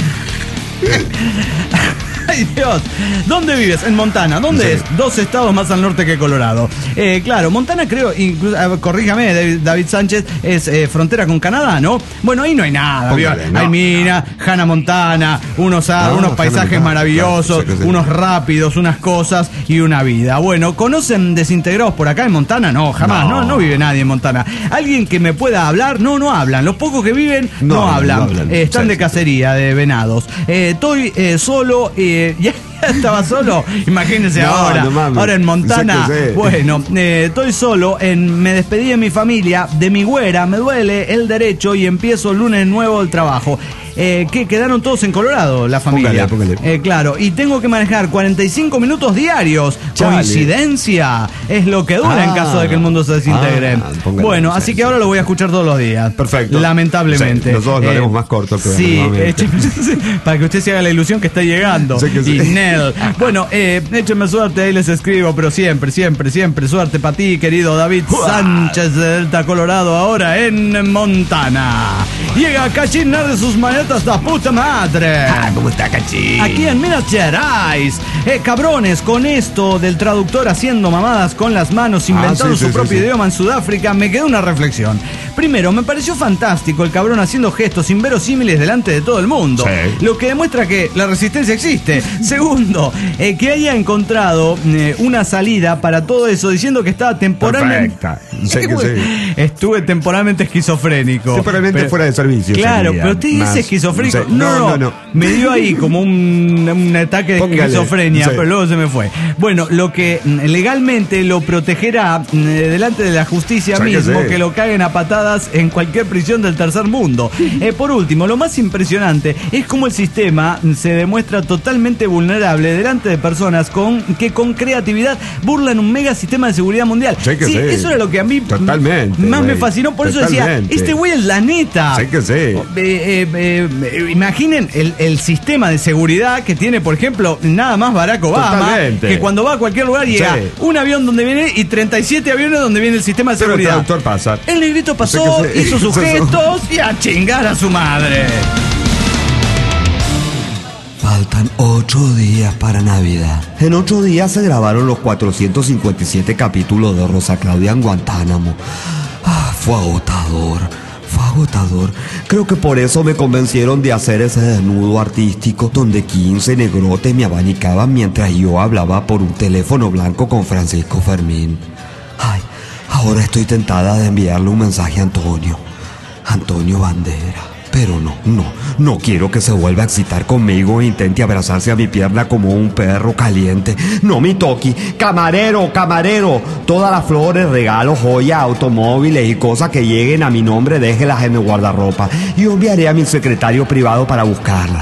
Ay, Dios. ¿Dónde vives? En Montana. ¿Dónde Sí. es? Dos estados más al norte que Colorado. Eh, claro, Montana creo, incluso, eh, corríjame, David, David Sánchez, es eh, frontera con Canadá, ¿no? Bueno, ahí no hay nada. Póngale, ¿vio? no, Hay mina, Hannah Montana, unos, ah, No, unos Hannah paisajes Montana, maravillosos, claro, sí que sí. unos rápidos, unas cosas y una vida. Bueno, ¿conocen desintegrados por acá en Montana? No, jamás. No, No. no, vive nadie en Montana. ¿Alguien que me pueda hablar? No, no hablan. Los pocos que viven no, No, hablan. no hablan. Eh, están Sí, de sí. cacería de venados. Eh, estoy eh, solo. Eh, ya estaba solo. Imagínense No, ahora. no mames. Ahora en Montana. Sé que sé. Bueno, eh, estoy solo. En, me despedí de mi familia, de mi güera. Me duele el derecho y empiezo el lunes nuevo el trabajo. Eh, que quedaron todos en Colorado, la familia. Póngale, póngale. Eh, claro, y tengo que manejar cuarenta y cinco minutos diarios. Chale. Coincidencia. Es lo que dura en Ah. caso de que el mundo se desintegre. Ah, póngale, bueno, sí, así que sí. ahora lo voy a escuchar todos los días. Perfecto. Lamentablemente. Sí, nosotros lo haremos más corto el programa, Sí, nuevamente. écheme- para que usted se haga la ilusión que está llegando. Sí que sí. Y Nel. Bueno, eh, échenme suerte, ahí les escribo, pero siempre, siempre, siempre suerte para ti, querido David Sánchez de Delta Colorado, ahora en Montana. Llega a cachinar de sus manetas la puta madre. Ah, ¿cómo está, Cachín? Aquí en Minas Gerais. Eh, cabrones, con esto del traductor haciendo mamadas con las manos, inventando Ah, sí, su sí, propio sí, sí. idioma en Sudáfrica, me quedó una reflexión. Primero, me pareció fantástico el cabrón haciendo gestos inverosímiles delante de todo el mundo. Sí. Lo que demuestra que la resistencia existe. Segundo, eh, que haya encontrado eh, una salida para todo eso, diciendo que estaba temporalmente... Perfecta. Sé que sí. Estuve temporalmente esquizofrénico. Temporalmente fuera de servicio, Claro, sería pero usted dice más- esquizofrénico. Sí. No, No, no, no, no. Me dio ahí como un, un ataque de Póngale, esquizofrenia, sí. pero luego se me fue. Bueno, lo que mm, legalmente lo protegerá mm, delante de la justicia Sí que mismo, sí. que lo caguen a patadas en cualquier prisión del tercer mundo. Eh, por último, lo más impresionante es cómo el sistema mm, se demuestra totalmente vulnerable delante de personas con que con creatividad burlan un mega sistema de seguridad mundial. Sí que sí. Eso era lo que a mí mm, Totalmente, más me güey. fascinó. Por eso decía, Totalmente. este güey es la neta. Sí que sí. Eh, eh, eh, eh, imaginen el, el sistema de seguridad que tiene, por ejemplo, nada más Barack Obama, Totalmente. que cuando va a cualquier lugar llega Sí. un avión donde viene y treinta y siete aviones donde viene el sistema de Pero el seguridad. traductor pasa. El negrito pasó, Sí que sí. hizo sus Eso es- gestos y a chingar a su madre. Faltan ocho días para Navidad. En ocho días se grabaron los cuatrocientos cincuenta y siete capítulos de Rosa Claudia en Guantánamo. Ah, fue agotador, fue agotador. Creo que por eso me convencieron de hacer ese desnudo artístico donde quince negrotes me abanicaban mientras yo hablaba por un teléfono blanco con Francisco Fermín. Ay, ahora estoy tentada de enviarle un mensaje a Antonio. Antonio Bandera. Pero no, no, no quiero que se vuelva a excitar conmigo e intente abrazarse a mi pierna como un perro caliente. No, mi toqui, camarero, camarero, todas las flores, regalos, joyas, automóviles y cosas que lleguen a mi nombre, déjelas en el guardarropa. Yo enviaré a mi secretario privado para buscarlas.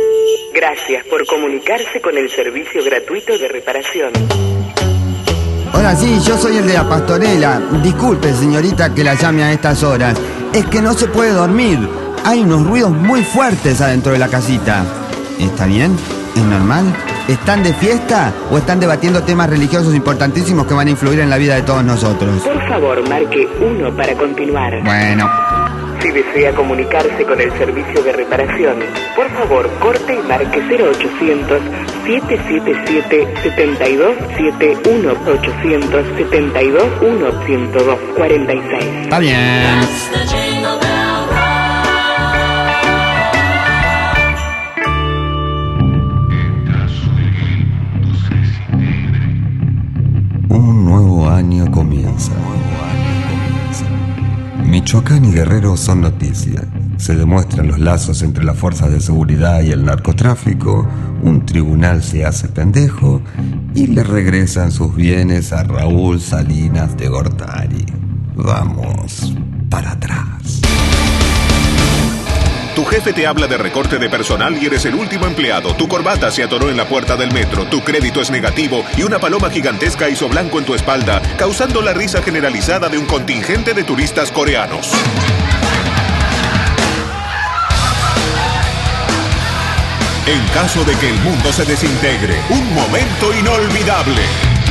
Gracias por comunicarse con el servicio gratuito de reparación. Hola, sí, yo soy el de la pastorela. Disculpe, señorita, que la llame a estas horas. Es que no se puede dormir. Hay unos ruidos muy fuertes adentro de la casita. ¿Está bien? ¿Es normal? ¿Están de fiesta o están debatiendo temas religiosos importantísimos que van a influir en la vida de todos nosotros? Por favor, marque uno para continuar. Bueno. Si desea comunicarse con el servicio de reparación, por favor, corte y marque cero ochocientos, siete siete siete, siete dos siete uno, ochocientos, setenta y dos, uno, ciento dos, cuarenta y seis. Está bien. Un nuevo año comienza. Michoacán y Guerrero son noticia. Se demuestran los lazos entre las fuerzas de seguridad y el narcotráfico, un tribunal se hace pendejo y le regresan sus bienes a Raúl Salinas de Gortari. Vamos para atrás. Tu jefe te habla de recorte de personal y eres el último empleado. Tu corbata se atoró en la puerta del metro, tu crédito es negativo y una paloma gigantesca hizo blanco en tu espalda, causando la risa generalizada de un contingente de turistas coreanos. En caso de que el mundo se desintegre, un momento inolvidable.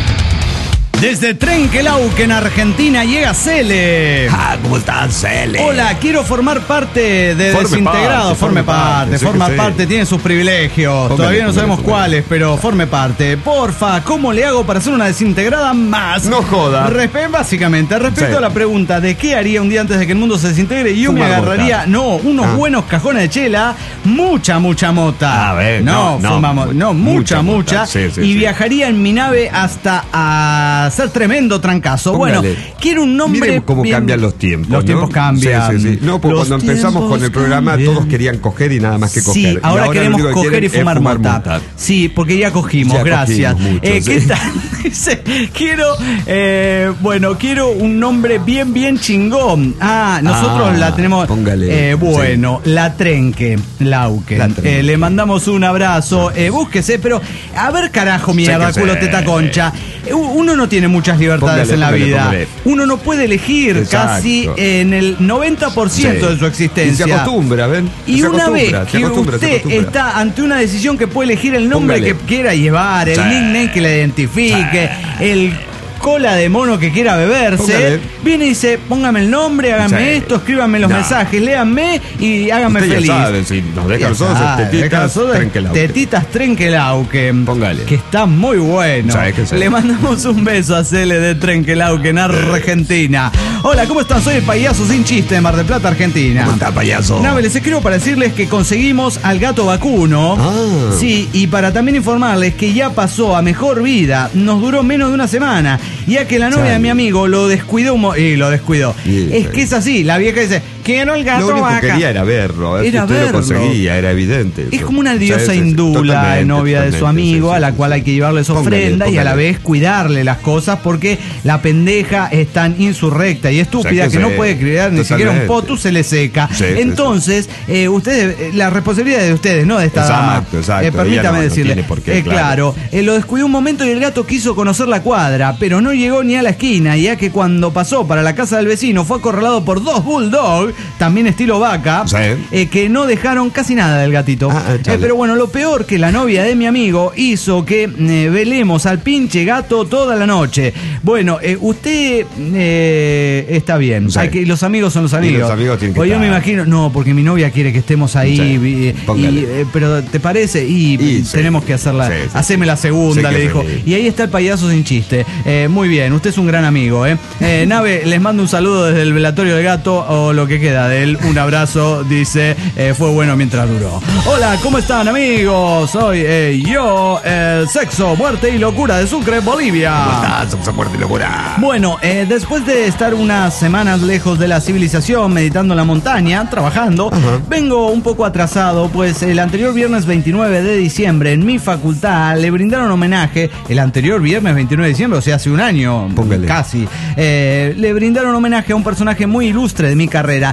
Desde Trenquelauquen, Argentina, llega Cele. Ah, ¿cómo estás, Cele? Hola, quiero formar parte de Forme Desintegrados. parte, Forme forme parte, parte, sí forma que sí. parte, tiene sus privilegios. Póngale, Todavía no póngale, sabemos póngale. cuáles, pero forme parte. Porfa, ¿cómo le hago para hacer una desintegrada más? No joda. Respe- básicamente, respecto Sí. a la pregunta de qué haría un día antes de que el mundo se desintegre, yo Fumar me agarraría, mota. no, unos Ah. buenos cajones de chela, mucha, mucha mota. A ver, no, no, no, fumamos, no, mucha, mucha mucha. mota. Sí, sí, y sí. viajaría en mi nave hasta a hacer tremendo trancazo. Bueno, Póngale. quiero un nombre. Miren cómo bien- cambian los tiempos. Los ¿no? tiempos cambian. Sí, sí, sí. No, porque Los cuando empezamos con el tiempos programa cambian. todos querían coger y nada más que Sí, coger. Y ahora, lo queremos único que coger y quieren fumar, es fumar mota. mota. Sí, porque ya cogimos, Ya gracias. cogimos mucho, Eh, ¿Qué sí. tal? Dice, quiero, eh, bueno, quiero un nombre bien, bien chingón. Ah, nosotros Ah, la tenemos. póngale, eh, bueno, La Trenque, Lauquen. La Trenque. Eh, le mandamos un abrazo. Eh, búsquese, pero a ver, carajo, mierda, Chéquese. culo, teta, concha. Eh, Uno no tiene muchas libertades Póngale, en la póngale, vida. póngale. Uno no puede elegir Exacto. casi en el noventa por ciento Sí. de su existencia. Y se acostumbra, ¿ven? Y Se una vez acostumbra, se que acostumbra, se usted acostumbra. está ante una decisión que puede elegir el nombre Póngale. que quiera llevar, el Sí. nickname que le identifique, el cola de mono que quiera beberse, Póngale. viene y dice, póngame el nombre, hágame Sí. esto, escríbanme los No. mensajes, léanme y háganme Usted ya feliz. sabe, si nos deja Ya nosotros, sabe, tetitas, deja nosotros, Trenquelauquen. Tetitas Trenquelauquen. Póngale. Que está muy bueno. Sabe que sí. Le mandamos un beso a Cele de Trenquelauquen, Argentina. Hola, ¿cómo están? Soy el payaso sin chiste de Mar del Plata, Argentina. ¿Cómo está, payaso? Nave, les escribo para decirles que conseguimos al gato vacuno. Ah. Sí, y para también informarles que ya pasó a mejor vida. Nos duró menos de una semana. Ya que la novia Chale. de mi amigo lo descuidó un mo- y lo descuidó. Sí, es sí. que es así, la vieja dice, quiero el gato Lo único que vaca. quería era verlo. A ver Era si usted verlo. lo conseguía, era evidente. Es eso. como una diosa Sí, sí, sí, hindula, totalmente, novia de su totalmente, amigo, sí, a la sí, cual sí. hay que llevarles Póngale, ofrenda y a la póngale. vez cuidarle las cosas porque la pendeja es tan insurrecta y estúpida O sea, que que no sí, puede criar ni siquiera un totalmente. potu, se le seca. Sí, sí, Entonces, eh, ustedes, eh, la responsabilidad es de ustedes, no de esta Exacto, dama. exacto, Eh, ella permítame no- no decirle. tiene por qué, Eh, claro, claro. eh, lo descuidó un momento y el gato quiso conocer la cuadra, pero no llegó ni a la esquina, ya que cuando pasó para la casa del vecino fue acorralado por dos bulldogs, también estilo vaca, Sí. eh, que no dejaron casi nada del gatito. Ah, ah, Eh, chale. pero bueno, lo peor que la novia de mi amigo hizo que eh, velemos al pinche gato toda la noche. Bueno, eh, usted eh, está bien. Sí. Hay que, los amigos son los amigos. los amigos tienen que Pues yo me estar. imagino, no, porque mi novia quiere que estemos ahí. Sí, y- y- póngale. eh, pero ¿te parece? Y, Y sí. tenemos que hacerla. Sí, sí, Haceme sí. la segunda, Sí le que dijo. sí. Y ahí está el payaso sin chiste. Eh, muy bien, usted es un gran amigo, ¿eh? Eh, Nave, les mando un saludo desde el velatorio del gato o lo que queda de él. Un abrazo, dice, eh, fue bueno mientras duró. Hola, ¿cómo están, amigos? Soy eh, yo, el sexo, muerte y locura de Sucre, Bolivia. Ah, sexo, muerte y locura. Bueno, eh, después de estar unas semanas lejos de la civilización, meditando en la montaña, trabajando, vengo un poco atrasado, pues el anterior viernes veintinueve de diciembre en mi facultad le brindaron homenaje, el anterior viernes veintinueve de diciembre, o sea, hace un año, Póngale. casi, eh, le brindaron homenaje a un personaje muy ilustre de mi carrera,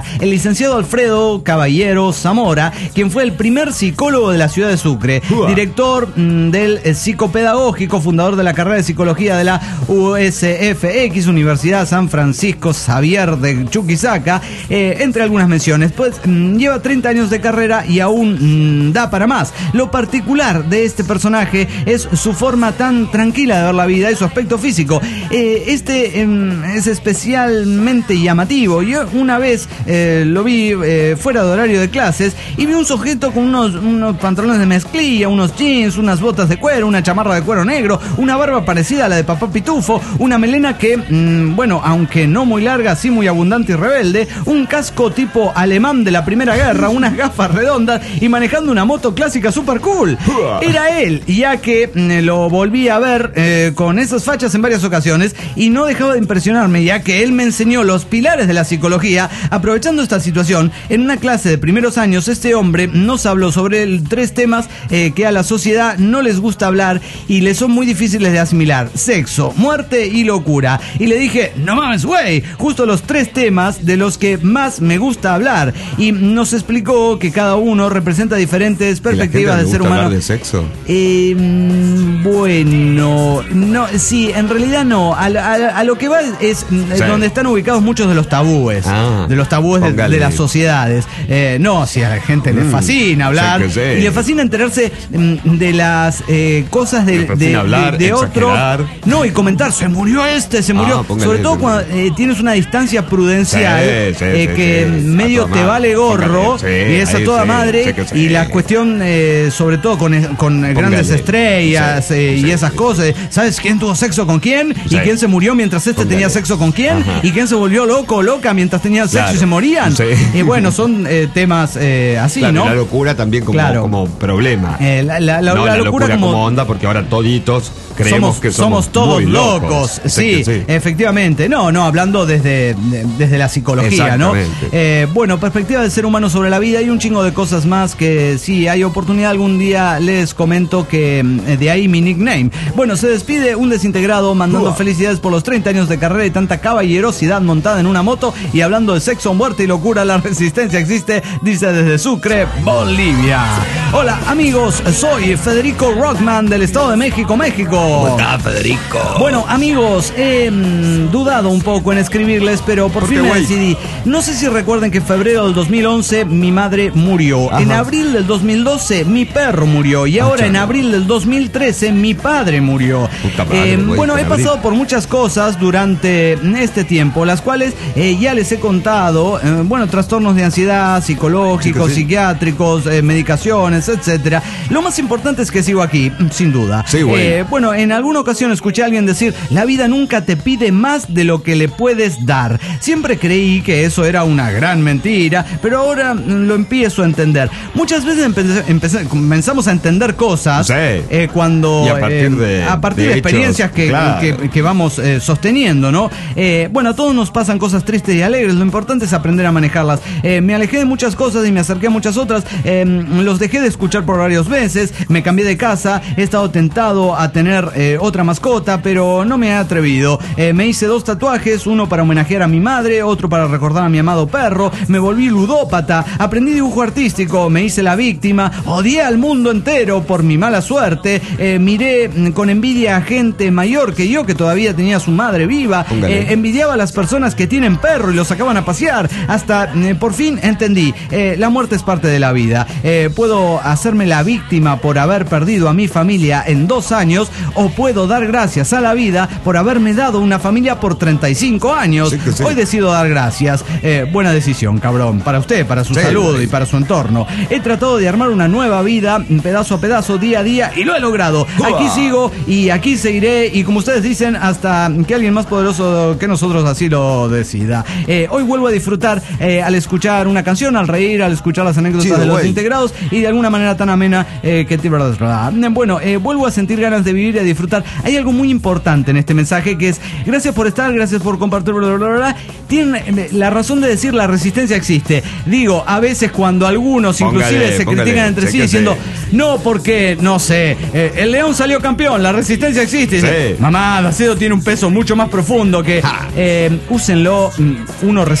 el licenciado Alfredo Caballero Zamora, quien fue el primer psicólogo de la ciudad de Sucre, Uah. director mm, del eh, psicopedagógico, fundador de la carrera de psicología de la U S F X, Universidad San Francisco Xavier de Chuquisaca, eh, entre algunas menciones. Pues mm, lleva treinta años de carrera y aún mm, da para más. Lo particular de este personaje es su forma tan tranquila de ver la vida y su aspecto físico. Eh, este eh, es especialmente llamativo. Yo una vez eh, lo vi eh, fuera de horario de clases y vi un sujeto con unos, unos pantalones de mezclilla, unos jeans, unas botas de cuero, una chamarra de cuero negro, una barba parecida a la de Papá Pitufo, una melena que, mmm, bueno, aunque no muy larga, sí muy abundante y rebelde, un casco tipo alemán de la Primera Guerra, unas gafas redondas y manejando una moto clásica super cool. Era él, ya que mmm, lo volví a ver eh, con esas fachas en varias ocasiones y no dejaba de impresionarme, ya que él me enseñó los pilares de la psicología. Aprovechando esta situación, en una clase de primeros años, este hombre nos habló sobre el, tres temas eh, que a la sociedad no les gusta hablar y les son muy difíciles de asimilar: sexo, muerte y locura. Y le dije, no mames, güey, justo los tres temas de los que más me gusta hablar. Y nos explicó que cada uno representa diferentes perspectivas del ser humano. ¿Hablar de sexo? Eh, bueno, no, sí, en realidad no. A, a, a lo que va es sí. donde están ubicados muchos de los tabúes, ah, de los tabúes de, de las sociedades. Eh, no, si a la gente mm, le fascina hablar sí, y le fascina enterarse mm, de las eh, cosas de, de, de, hablar, de, de otro. No, y comentar, se murió este, se murió. Ah, sobre todo cuando eh, tienes una distancia prudencial sí, sí, eh, que sí, medio te vale gorro sí, y es a toda sí, madre. Sí, sí. Y la cuestión, eh, sobre todo con, con grandes estrellas sí, eh, sí, y esas sí, cosas. ¿Sabes quién tuvo sexo con quién? Sí. ¿Y quién se murió mientras este Póngale. tenía sexo con quién? Ajá. ¿Y quién se volvió loco o loca mientras tenían sexo claro. y se morían? Sí. Y bueno, son eh, temas eh, así, claro, ¿no? La locura también como, claro. como problema. Eh, la, la, la, no, la, la locura, locura como, como onda, porque ahora toditos creemos somos, que somos, somos todos muy locos. locos. Sí, sí, efectivamente. No, no, hablando desde, de, desde la psicología, ¿no? Eh, bueno, perspectiva del ser humano sobre la vida y un chingo de cosas más que si hay oportunidad algún día les comento que eh, de ahí mi nickname. Bueno, se despide un desintegrado mandando uh. felicidades por los treinta años de carrera y tanta caballerosidad montada en una moto y hablando de sexo, muerte y locura. La resistencia existe, dice desde Sucre, Bolivia. Hola amigos, soy Federico Rockman del Estado de México, México. ¿Cómo está, Federico? Bueno, amigos, he mmm, dudado un poco en escribirles, pero por, ¿Por fin me wey? decidí. No sé si recuerden que en febrero del dos mil once mi madre murió. Ajá. En abril del dos mil doce mi perro murió. Y ahora ah, en abril del dos mil trece mi padre murió. Madre, eh, wey, bueno, he pasado abril. por muchas cosas durante este tiempo, las cuales eh, ya les he contado. Eh, bueno, trastornos de ansiedad, psicológicos, sí, sí. psiquiátricos, eh, medicaciones, etcétera. Lo más importante es que sigo aquí, sin duda. Sí, eh, bueno, en alguna ocasión escuché a alguien decir: la vida nunca te pide más de lo que le puedes dar. Siempre creí que eso era una gran mentira, pero ahora lo empiezo a entender. Muchas veces empecé, empecé, comenzamos a entender cosas sí. eh, cuando y a partir eh, de, a partir de, de experiencias hechos, que, claro. que, que vamos eh, sosteniendo, ¿no? Eh, bueno, a todos nos pasan cosas tristes y alegres. Lo importante es aprender a manejarlas. Eh, me alejé de muchas cosas y me acerqué a muchas otras. Eh, los dejé de escuchar por varios meses. Me cambié de casa. He estado tentado a tener eh, otra mascota, pero no me he atrevido. Eh, me hice dos tatuajes, uno para homenajear a mi madre, otro para recordar a mi amado perro. Me volví ludópata, aprendí dibujo artístico, me hice la víctima, odié al mundo entero por mi mala suerte. Eh, miré con envidia a gente mayor que yo que todavía tenía a su madre viva. Eh, envidiaba a las personas que tienen perro y los sacaban a pasear. Hasta eh, por fin entendí, eh, la muerte es parte de la vida. Eh, puedo hacerme la víctima por haber perdido a mi familia en dos años, o puedo dar gracias a la vida por haberme dado una familia por treinta y cinco años. Sí, sí. Hoy decido dar gracias. Eh, buena decisión, cabrón. Para usted, para su sí, salud sí. y para su entorno. He tratado de armar una nueva vida, pedazo a pedazo, día a día, y lo he logrado. Uah. Aquí sigo y aquí seguiré, y como ustedes dicen, hasta que alguien más poderoso que nosotros así lo decida. Eh, hoy vuelvo a disfrutar eh, al escuchar una canción, al reír, al escuchar las anécdotas sí, de los wey. integrados, y de alguna manera tan amena eh, que te verdad. Bueno, eh, vuelvo a sentir ganas de vivir y a disfrutar. Hay algo muy importante en este mensaje, que es: gracias por estar, gracias por compartir, bla, bla, bla, bla. Tienen la razón de decir: la resistencia existe. Digo, a veces cuando algunos póngale, inclusive se póngale, critican entre sí diciendo: no, porque, no sé, eh, el León salió campeón, la resistencia existe. Sí. Dice, mamá, Dacedo tiene un peso mucho más profundo que eh, úsenlo. Uno resiste como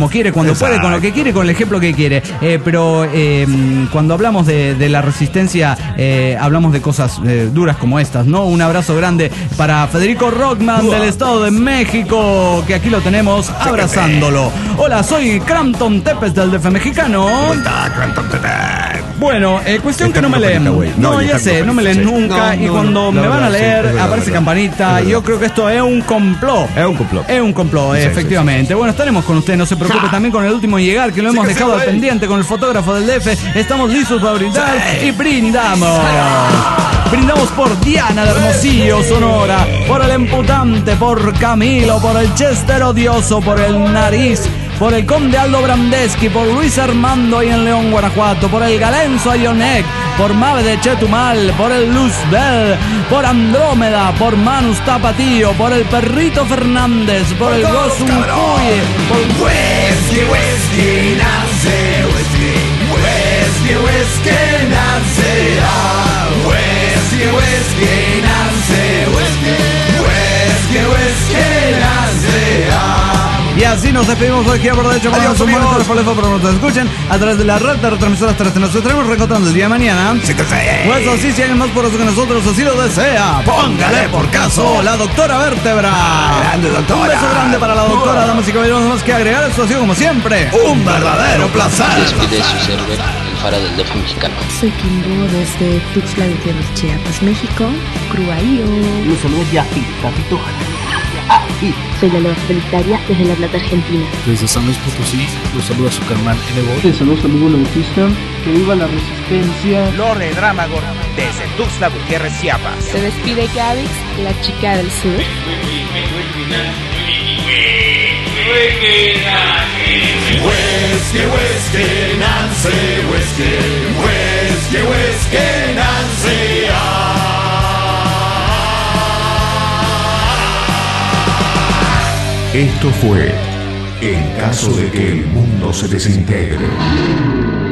como quiere, cuando Exacto. puede, con lo que quiere, con el ejemplo que quiere. Eh, pero eh, cuando hablamos de, de la resistencia, eh, hablamos de cosas eh, duras como estas, ¿no? Un abrazo grande para Federico Rockman del Estado de México, que aquí lo tenemos abrazándolo. Hola, soy Crampton Tepes del D F mexicano. ¿Cómo está, Crampton Tepes? Bueno, eh, cuestión Está que no me leen. campanita, güey. No, No, ya está sé, no me leen campanita, sí. nunca. No, y no, cuando no, me la van a verdad, sí, leer, es verdad, aparece verdad. campanita. Es verdad. Yo creo que esto es un complot. Es un complot. Es un complot, Sí, sí, efectivamente. sí. Bueno, estaremos con usted, no se preocupe. También con el último en llegar, que lo Sí, hemos que sí, dejado al güey. pendiente con el fotógrafo del D F. Estamos listos para brindar Sí. y brindamos. Brindamos por Diana de Hermosillo, Sonora, por el Emputante, por Camilo, por el Chester Odioso, por el Nariz, por el Conde Aldo Brandeschi, por Luis Armando ahí en León, Guanajuato, por el Galenzo Ayonek, por Mave de Chetumal, por el Luzbel, por Andrómeda, por Manus Tapatío, por el Perrito Fernández, por el Gosum Cuye, por Whisky, whisky, Nancy, whisky, whisky, whisky, Nancy, ah, whisky, whisky, Nancy, whisky, whisky, whisky, Nancy, ah. Y así nos despedimos hoy aquí por derecho para Adiós, su amigos. monitor, por el pero nos escuchen a través de la red de retransmisoras terrestres. Nos estaremos reencontrando el día de mañana. Sí que sí. Pues así, si alguien más por eso que nosotros así lo desea, póngale por caso la doctora Vértebra. Grande, doctora. Un beso grande para la doctora, damas y caballeros, no más que agregar. Esto ha sido como siempre Un verdadero placer. Despide su server, el faro del D F mexicano. Soy Kimbo desde Tuxtla Gutiérrez, Chiapas, México. Cruaío. Los saludos de Afi, Capito. Soy la Loa Solitaria desde La Plata, Argentina. Desde San Luis Potosí, los saluda su carnal N-Bot. Les saludos amigo Bautista. Que viva la resistencia. Lore Dramagor desde Tuxtla Gutiérrez, Chiapas. Se despide Gavix, la chica del sur. Whisky, whisky, Nancy, whisky, whisky, whisky, Nancy, ah. Esto fue En caso de que el mundo se desintegre.